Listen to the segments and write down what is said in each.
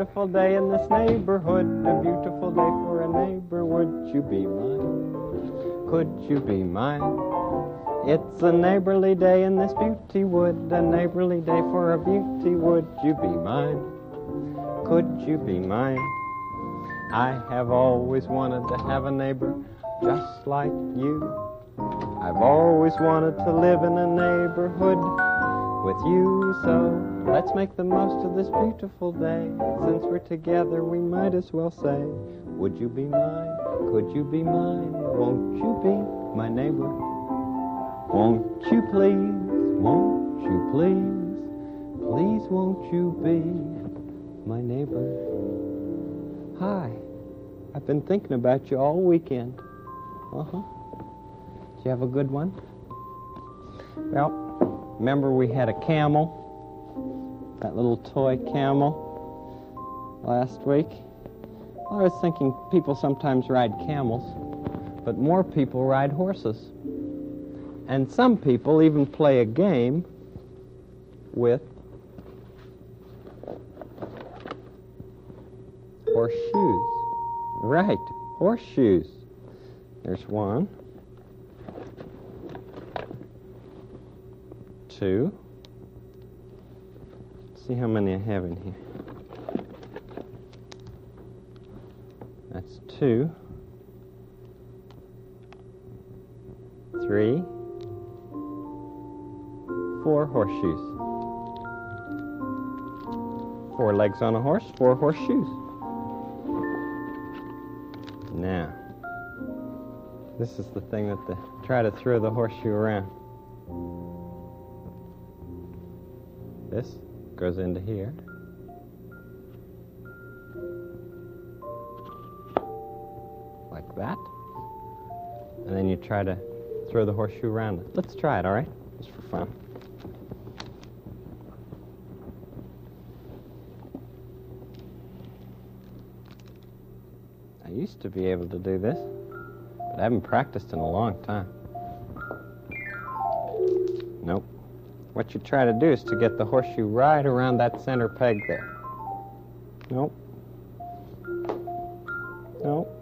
beautiful day in this neighborhood, a beautiful day for a neighbor. Would you be mine? Could you be mine? It's a neighborly day in this beauty wood, a neighborly day for a beauty. Would you be mine? Could you be mine? I have always wanted to have a neighbor just like you. I've always wanted to live in a neighborhood with you, so let's make the most of this beautiful day. Since we're together, we might as well say, would you be mine? Could you be mine? Won't you be my neighbor? Won't you please? Won't you please? Please won't you be my neighbor? Hi, I've been thinking about you all weekend. Did you have a good one? Well, remember we had a camel, that little toy camel, last week? Well, I was thinking people sometimes ride camels, but more people ride horses. And some people even play a game with horseshoes. Right, horseshoes. There's one. 2. Let's see how many I have in here. That's 2. 3. 4 horseshoes. 4 legs on a horse, 4 horseshoes. Now, this is the thing that try to throw the horseshoe around. This goes into here. Like that. And then you try to throw the horseshoe around it. Let's try it, all right? Just for fun. I used to be able to do this, but I haven't practiced in a long time. Nope. What you try to do is to get the horseshoe right around that center peg there. Nope. Nope.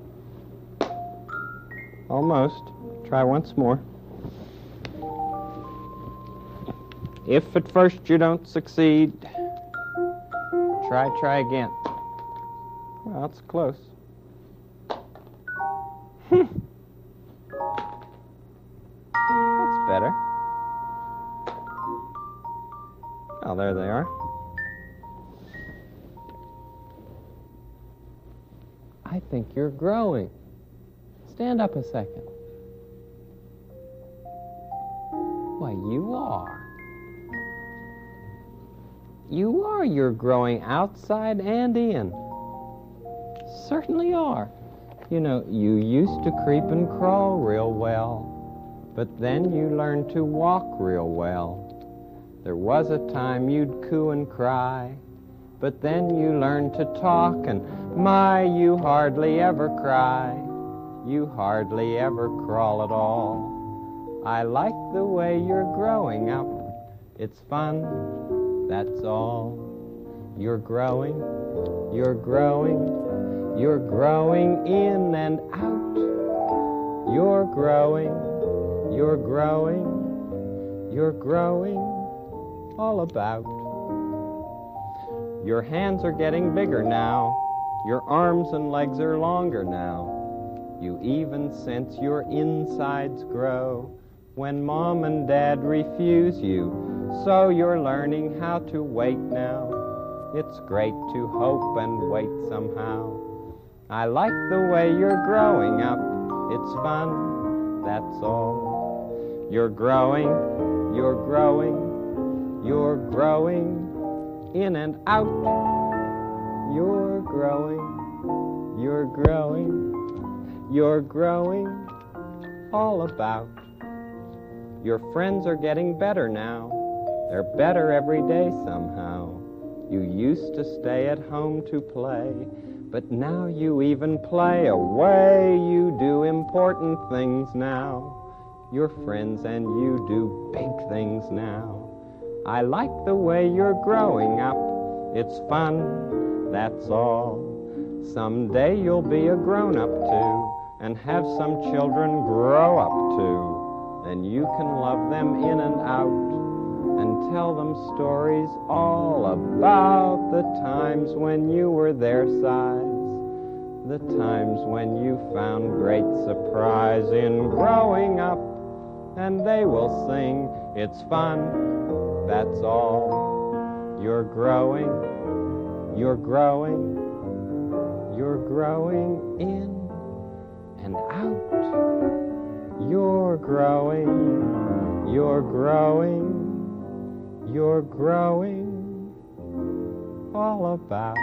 Almost. Try once more. If at first you don't succeed, try again. Well, it's close. That's better. Oh, there they are. I think you're growing. Stand up a second. Why, you are. You are. You're growing outside and in. Certainly are. You know, you used to creep and crawl real well, but then you learned to walk real well. There was a time you'd coo and cry, but then you learned to talk, and my, you hardly ever cry. You hardly ever crawl at all. I like the way you're growing up. It's fun, that's all. You're growing, you're growing, you're growing in and out. You're growing, you're growing, you're growing all about. Your hands are getting bigger now. Your arms and legs are longer now. You even sense your insides grow when Mom and Dad refuse you. So you're learning how to wait now. It's great to hope and wait somehow. I like the way you're growing up. It's fun, that's all. You're growing, you're growing, you're growing in and out. You're growing, you're growing, you're growing all about. Your friends are getting better now. They're better every day somehow. You used to stay at home to play, but now you even play away. You do important things now. Your friends and you do big things now. I like the way you're growing up. It's fun, that's all. Someday you'll be a grown-up too, and have some children grow up too. Then you can love them in and out, and tell them stories all about the times when you were their size, the times when you found great surprise in growing up, and they will sing, it's fun, that's all. You're growing, you're growing, you're growing in and out. You're growing, you're growing, you're growing all about.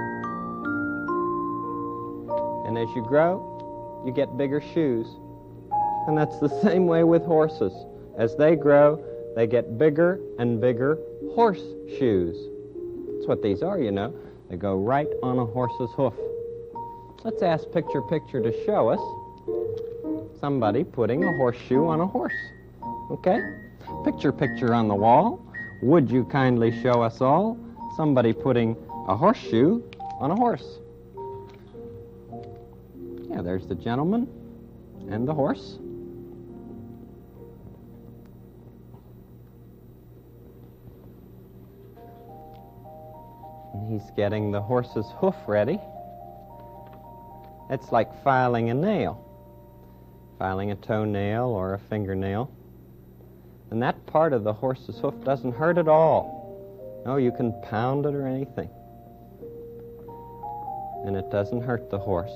And as you grow, you get bigger shoes. And that's the same way with horses. As they grow, they get bigger and bigger horse shoes. That's what these are, you know. They go right on a horse's hoof. Let's ask Picture Picture to show us somebody putting a horseshoe on a horse. Okay? Picture Picture on the wall. Would you kindly show us all somebody putting a horseshoe on a horse? Yeah, there's the gentleman and the horse. And he's getting the horse's hoof ready. It's like filing a nail, filing a toenail or a fingernail. And that part of the horse's hoof doesn't hurt at all. No, you can pound it or anything. And it doesn't hurt the horse.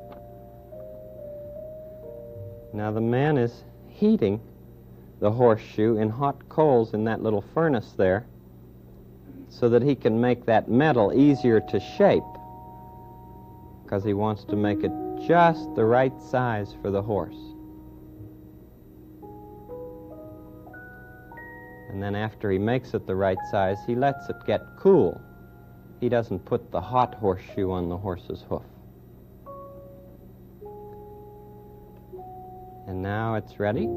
Now the man is heating the horseshoe in hot coals in that little furnace there so that he can make that metal easier to shape, because he wants to make it just the right size for the horse. And then after he makes it the right size, he lets it get cool. He doesn't put the hot horseshoe on the horse's hoof. And now it's ready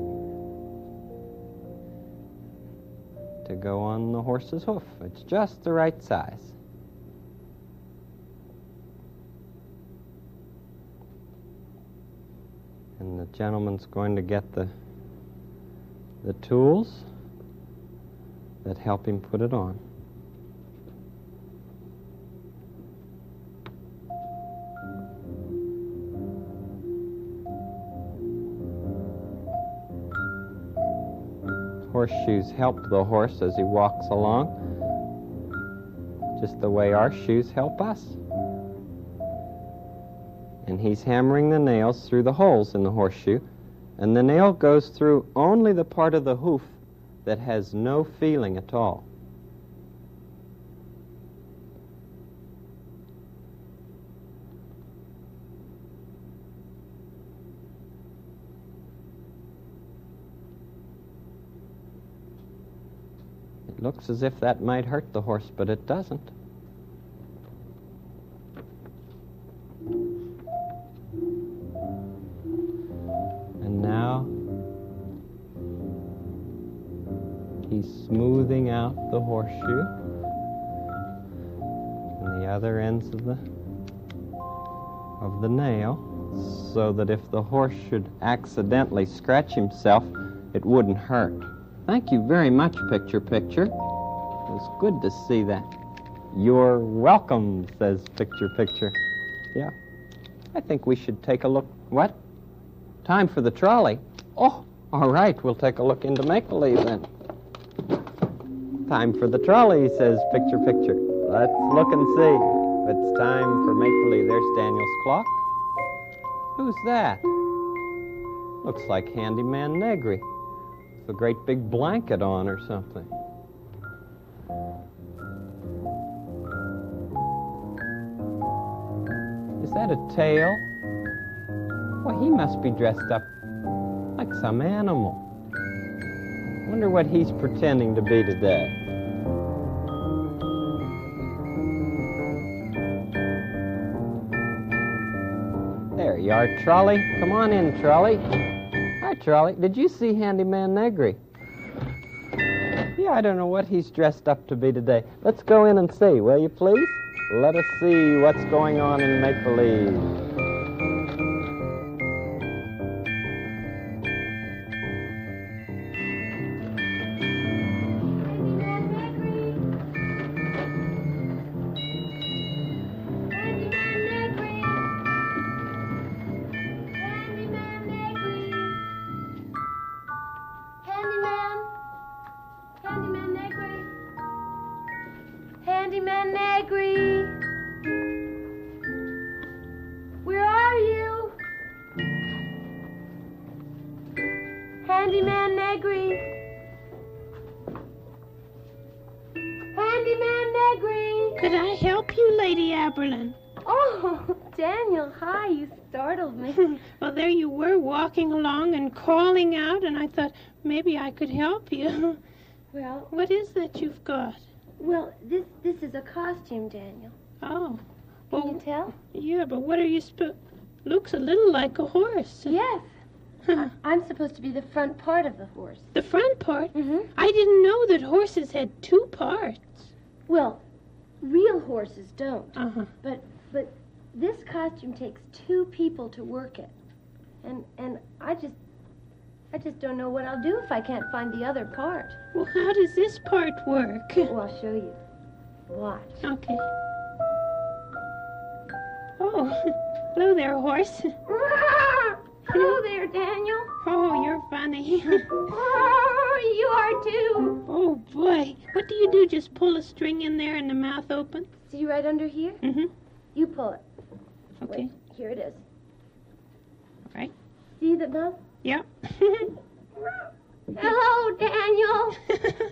to go on the horse's hoof. It's just the right size. And the gentleman's going to get the tools that help him put it on. Horseshoes help the horse as he walks along, just the way our shoes help us. And he's hammering the nails through the holes in the horseshoe, and the nail goes through only the part of the hoof that has no feeling at all. It looks as if that might hurt the horse, but it doesn't. And now he's smoothing out the horseshoe and the other ends of the nail, so that if the horse should accidentally scratch himself, it wouldn't hurt. Thank you very much, Picture Picture. It was good to see that. You're welcome, says Picture Picture. Yeah. I think we should take a look. What? Time for the trolley. Oh, all right. We'll take a look into make-believe then. Time for the trolley, says Picture Picture. Let's look and see. It's time for make-believe. There's Daniel's clock. Who's that? Looks like Handyman Negri. A great big blanket on or something. Is that a tail? Well, he must be dressed up like some animal. Wonder what he's pretending to be today. There you are, Trolley. Come on in, Trolley. Hi, Trolley. Did you see Handyman Negri? Yeah, I don't know what he's dressed up to be today. Let's go in and see, will you please? Let us see what's going on in make-believe. Handyman Negri! Where are you? Handyman Negri! Handyman Negri! Could I help you, Lady Aberlin? Oh, Daniel, hi, you startled me. Well, there you were walking along and calling out, and I thought maybe I could help you. Well, What is that you've got? well, this is a costume, Daniel. Oh, Can well, you tell? yeah, but what are you looks a little like a horse. Yes. Huh. I'm supposed to be the front part of the horse. The front part? Mm-hmm. I didn't know that horses had two parts. Well, real horses don't. Uh-huh. But this costume takes two people to work it. And I just don't know what I'll do if I can't find the other part. Well, how does this part work? Well, I'll show you. Watch. Okay. Oh, hello there, horse. Hello there, Daniel. Oh, you're funny. Oh, you are too. Oh, boy. What do you do? Just pull a string in there and the mouth open? See right under here? Mm-hmm. You pull it. Okay. Wait, here it is. All right. See the mouth? Yep. Hello, Daniel.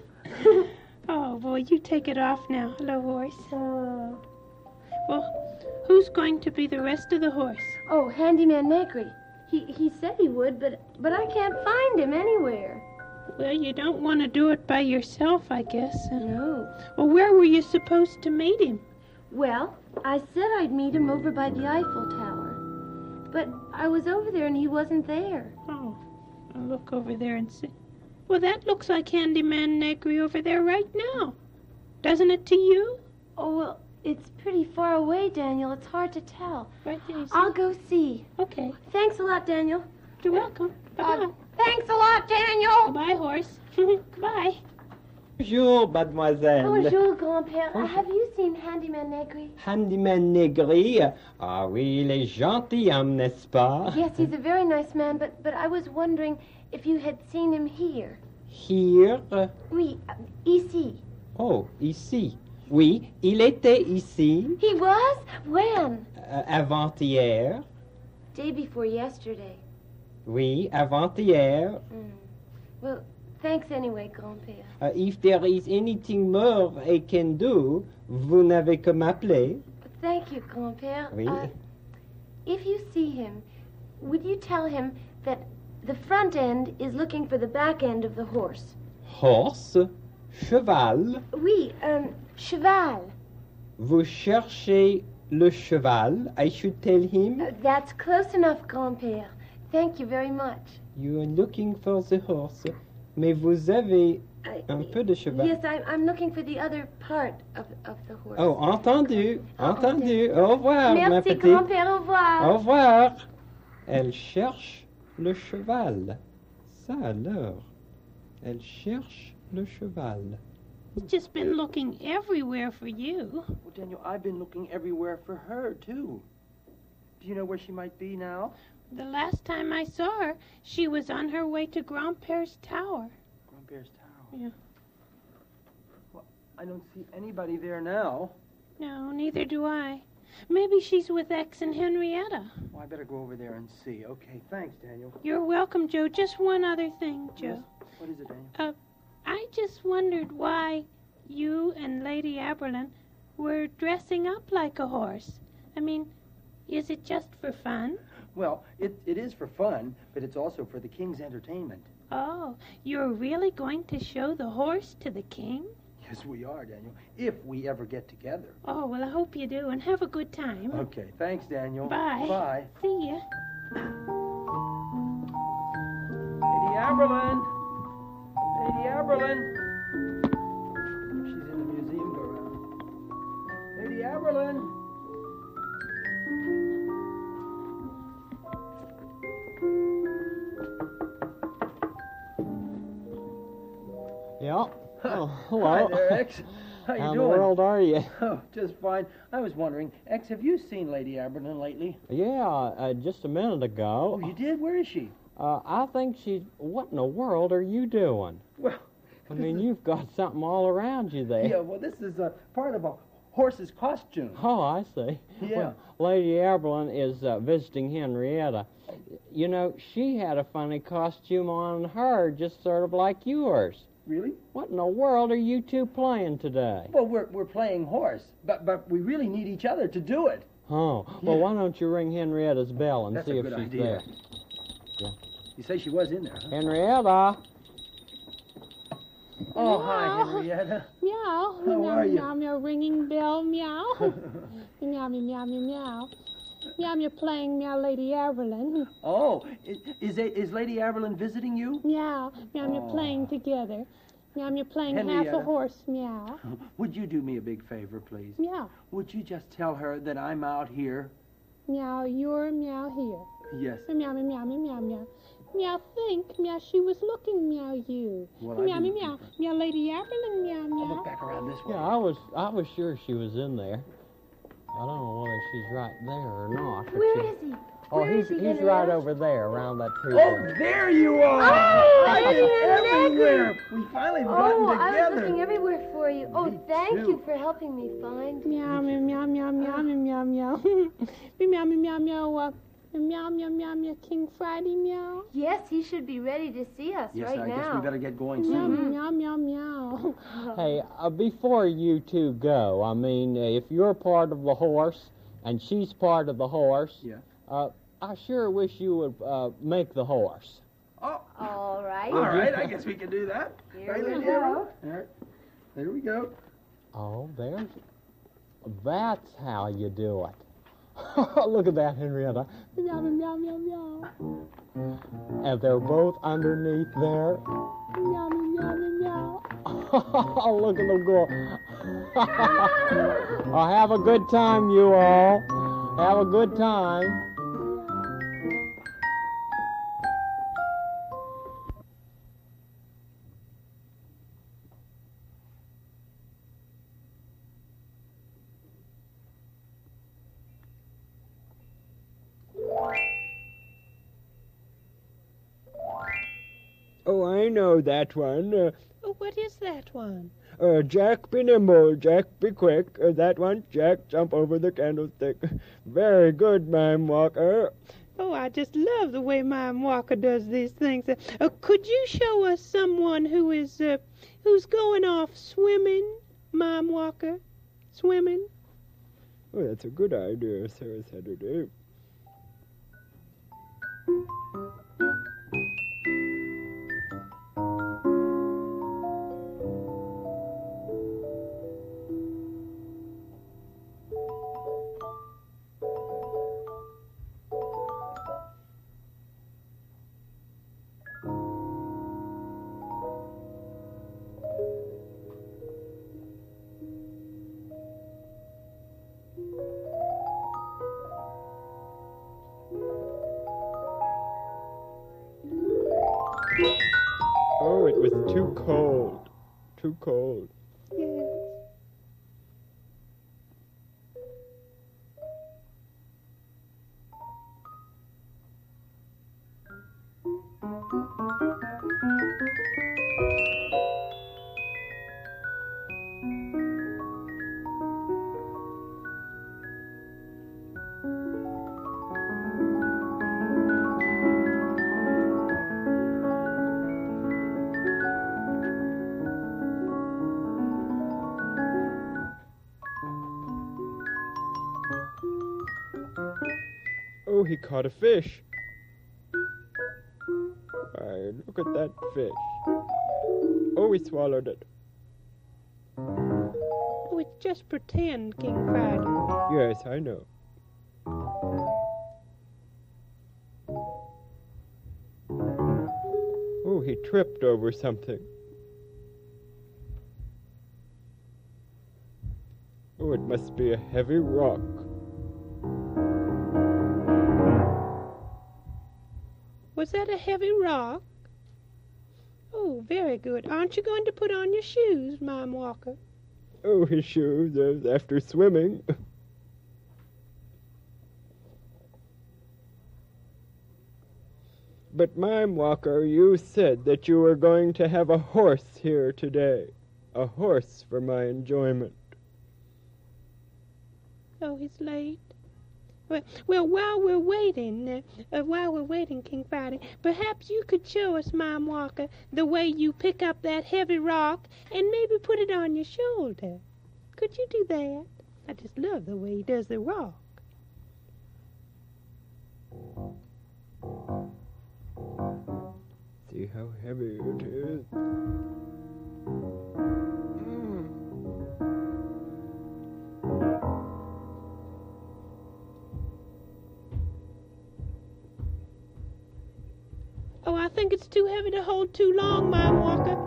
Oh, boy, you take it off now. Hello, horse. Oh. Well, who's going to be the rest of the horse? Oh, Handyman Negri. He said he would, but I can't find him anywhere. Well, you don't want to do it by yourself, I guess. No. Well, where were you supposed to meet him? Well, I said I'd meet him over by the Eiffel Tower. But I was over there and he wasn't there. Oh, I'll look over there and see. Well, that looks like Handyman Negri over there right now. Doesn't it to you? Oh, well, it's pretty far away, Daniel. It's hard to tell. Right there, you see? I'll go see. Okay. Thanks a lot, Daniel. You're welcome. Bye-bye. Thanks a lot, Daniel. Goodbye, horse. Goodbye. Bonjour, mademoiselle. Bonjour, grand-père. Have you seen Handyman Negri? Handyman Negri. Ah oui, il est gentilhomme, n'est-ce pas? Yes, he's a very nice man, but I was wondering if you had seen him here. Here. Oui, ici. Oh, ici. Oui, il était ici He was? When? avant-hier. Day before yesterday. Oui, avant-hier. Well, thanks anyway, grand-père. If there is anything more I can do, vous n'avez que m'appeler. Thank you, grand-père. Oui. If you see him, would you tell him that the front end is looking for the back end of the horse? Horse, cheval. Oui, cheval. Vous cherchez le cheval, I should tell him. That's close enough, grand-père. Thank you very much. You are looking for the horse, mais vous avez un peu de cheval. Yes, I'm looking for the other part of the horse. Oh, entendu, entendu. Au revoir, ma Merci, petite. grand-père. Au revoir. Au revoir. Elle cherche le cheval. Ça alors. Elle cherche le cheval. He's just been looking everywhere for you. Well, Daniel, I've been looking everywhere for her, too. Do you know where she might be now? The last time I saw her, she was on her way to Grandpère's tower. Grandpère's Tower. Yeah. Well, I don't see anybody there now. No, neither do I. Maybe she's with X and Henrietta. Well, I better go over there and see. Okay, thanks, Daniel. You're welcome, Joe. Just one other thing, Joe. What is it, Daniel? I just wondered why you and Lady Aberlin were dressing up like a horse. I mean, is it just for fun? Well, it is for fun, but it's also for the king's entertainment. Oh, you're really going to show the horse to the king? Yes, we are, Daniel, if we ever get together. Oh, well, I hope you do, and have a good time. Okay, thanks, Daniel. Bye. Bye. See ya. Lady Aberlin! Lady Aberlin! She's in the museum, go around. Lady Aberlin! Yeah. Oh, hello. Hi there, X. How you How in doing? the world are you? Oh, just fine. I was wondering, X, have you seen Lady Aberlin lately? Yeah, just a minute ago. Oh, you did? Where is she? I think she's... What in the world are you doing? Well, I mean, you've got something all around you there. yeah, well, this is part of a horse's costume. Oh, I see. Yeah. Well, Lady Aberlin is visiting Henrietta. You know, she had a funny costume on her, just sort of like yours. Really? What in the world are you two playing today? Well, we're playing horse, but we really need each other to do it. Oh, well, Yeah. why don't you ring Henrietta's bell and That's see a if good she's idea. there. You say she was in there, huh? Henrietta? Oh, hi, Henrietta. Meow. How meow, are you? Meow, meow, ringing bell, meow. Meow, meow, meow, meow, meow. Meow, meow, playing meow, Lady Aberlin. Oh, is Lady Aberlin visiting you? Meow, meow, meow, Oh. playing together. Meow, meow, playing half Henrietta. a horse, meow. Would you do me a big favor, please? Meow, Would you just tell her that I'm out here? meow, you're meow here. Yes. Meow, meow, meow, meow, meow, meow. Meow, think, meow, she was looking, meow, you. Well, I Meow, meow, didn't meow, think meow, Lady Aberlin, meow, I'll meow. look back around this way. Yeah, I was sure she was in there. I don't know whether she's right there or not. but Where she- is he? Oh, Where is he's he, right Henrietta? over there, around that tree. Oh, there. there you are! Oh, I've been Henrietta. everywhere. We finally have gotten Oh, I together. was looking everywhere for you. Oh, Me thank too. you for helping me find. Meow, meow, meow, meow, meow, meow, meow, meow. Meow, meow, meow, meow, meow, meow, meow, meow, King Friday, meow. Yes, he should be ready to see us Yes, right I now. guess we better get going Meow, soon. meow, meow, meow. Hey, before you two go, I mean, if you're part of the horse and she's part of the horse, Yeah. I sure wish you would make the horse. Oh, All right. all right. I guess we can do that. Here Right, we Lady go. Aberlin? All right. There we go. Oh, that's how you do it. Look at that, Henrietta. Meow, meow, meow, meow, meow. And they're both underneath there. Meow, meow, meow, Oh, look at them go. Oh, have a good time, you all. Have a good time. Oh, I know that one. Oh, what is that one? Jack be nimble, Jack be quick. That one, Jack jump over the candlestick. Very good, Ma'am Walker. Oh, I just love the way Mom Walker does these things. Could you show us someone who's going off swimming, Mom Walker? Swimming? Oh, that's a good idea, Sarah Saturday. Oh, it was too cold. Too cold. Yes. Oh, he caught a fish. Why, look at that fish. Oh, he swallowed it. Oh, it's just pretend, King Friday. Yes, I know. Oh, he tripped over something. Oh, it must be a heavy rock. Was that a heavy rock? Oh, very good. Aren't you going to put on your shoes, Mime Walker? Oh, his shoes, after swimming. But, Mime Walker, you said that you were going to have a horse here today. A horse for my enjoyment. Oh, he's late. Well, while we're waiting, King Friday, perhaps you could show us, Mime Walker, the way you pick up that heavy rock and maybe put it on your shoulder. Could you do that? I just love the way he does the rock. See how heavy it is. Oh, I think it's too heavy to hold too long, Mime Walker.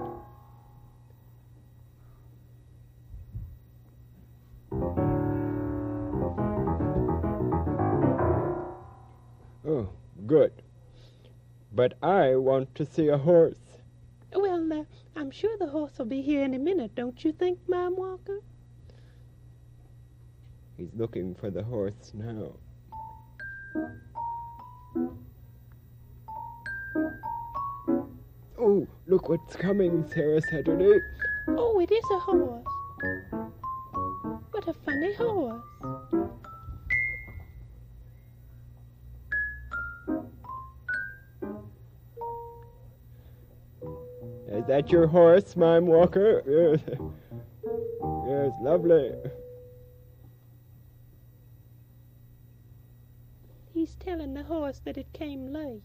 Oh, good. But I want to see a horse. Well, I'm sure the horse will be here in a minute, don't you think, Mime Walker? He's looking for the horse now. Oh, look what's coming, Sarah Saturday. Oh, it is a horse. What a funny horse. Is that your horse, Mime Walker? Yes. Yes, lovely. He's telling the horse that it came late.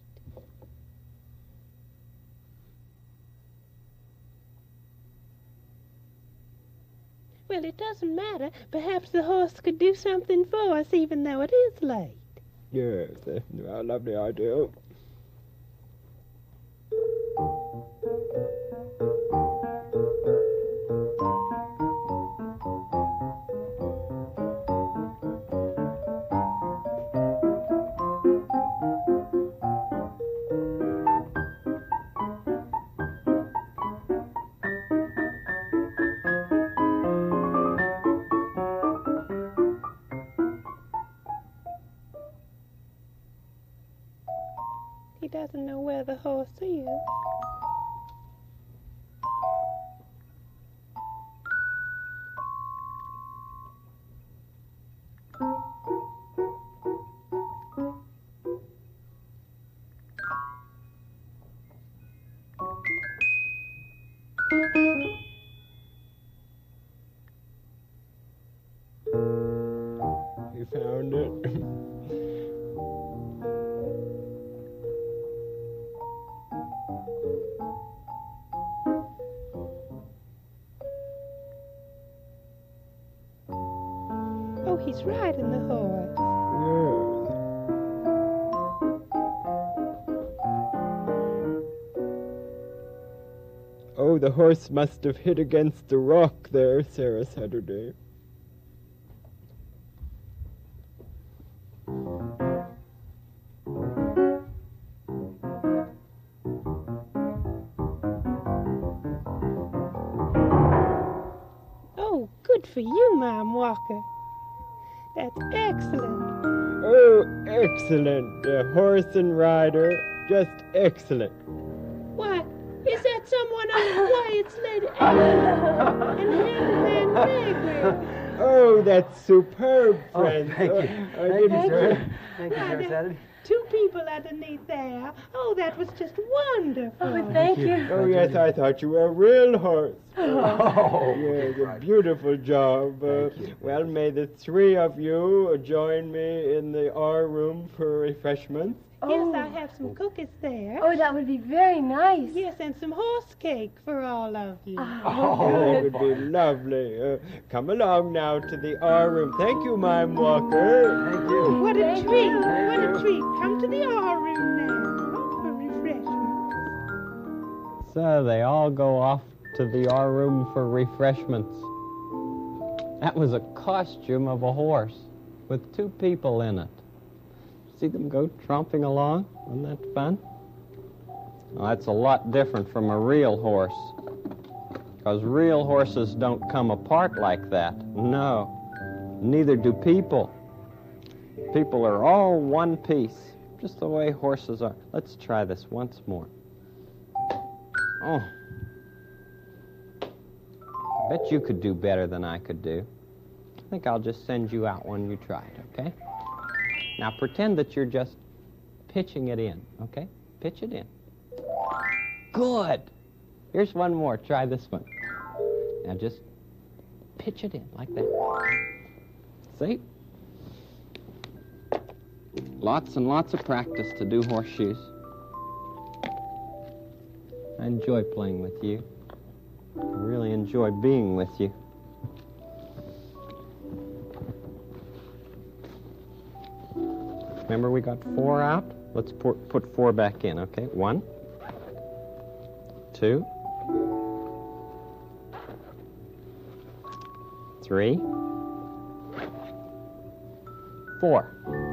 Well, it doesn't matter. Perhaps the horse could do something for us even though it is late. Yes, a lovely idea. He doesn't know where the horse is. You found it. Oh, he's riding the horse. Oh, the horse must have hit against the rock there, Sarah Saturday. Oh, good for you, Mime Walker. That's excellent. Oh, excellent. Horse and rider, just excellent. Why, is that someone on Wyatt's lady and Handyman Negri? Oh, that's superb, Oh, friend. thank you. I Thank you, didn't sir. think- Thank you, Sarah Saturday. Two people underneath there. Oh, that was just wonderful. Oh, thank you. Oh, yes, I thought you were a real horse. Oh, Yes, a beautiful job. Thank you. Well, may the three of you join me in the R room for refreshments. Yes, I have some cookies there. Oh, that would be very nice. Yes, and some horse cake for all of you. Oh, that would be lovely. Come along now to the R room. Thank you, Mime Walker. Thank you. What a Thank treat. you. What a treat. Come to the R room now for refreshments. So they all go off to the R room for refreshments. That was a costume of a horse with two people in it. See them go tromping along? Wasn't that fun? Well, that's a lot different from a real horse. Because real horses don't come apart like that. No. Neither do people. People are all one piece, just the way horses are. Let's try this once more. Oh. I bet you could do better than I could do. I think I'll just send you out when you try it, okay? Now pretend that you're just pitching it in, okay? Pitch it in. Good. Here's one more. Try this one. Now just pitch it in like that. See? Lots and lots of practice to do horseshoes. I enjoy playing with you. I really enjoy being with you. Remember we got 4 out? Let's put 4 back in, okay? 1, 2, 3, 4.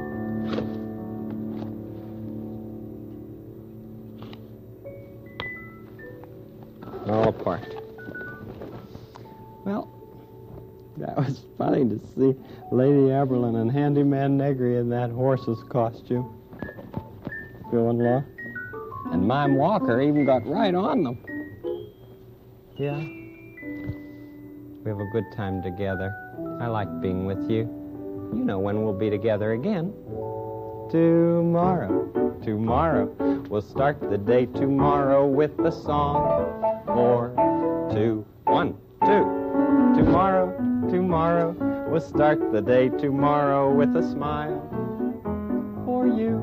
All apart. Well, that was funny to see Lady Aberlin and Handyman Negri in that horse's costume. Phil-in-law. And Mime Walker even got right on them. Yeah. We have a good time together. I like being with you. You know when we'll be together again. Tomorrow. Tomorrow. We'll start the day tomorrow with a song. 4, 2, 1, 2. Tomorrow, tomorrow, we'll start the day tomorrow with a smile for you.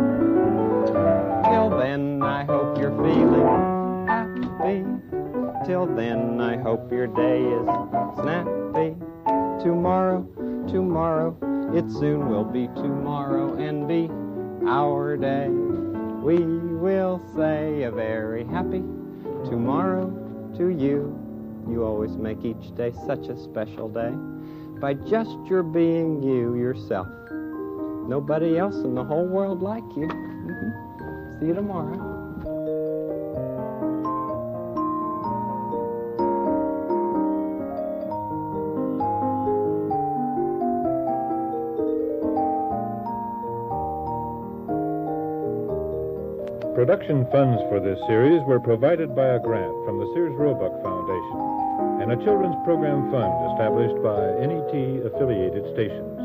Till then, I hope you're feeling happy. Till then, I hope your day is snappy. Tomorrow, tomorrow, it soon will be tomorrow and be our day. We will say a very happy tomorrow to you. You always make each day such a special day by just your being you yourself. Nobody else in the whole world like you. See you tomorrow. Production funds for this series were provided by a grant from the Sears Roebuck Foundation and a children's program fund established by NET-affiliated stations.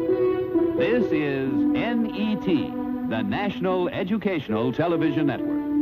This is NET, the National Educational Television Network.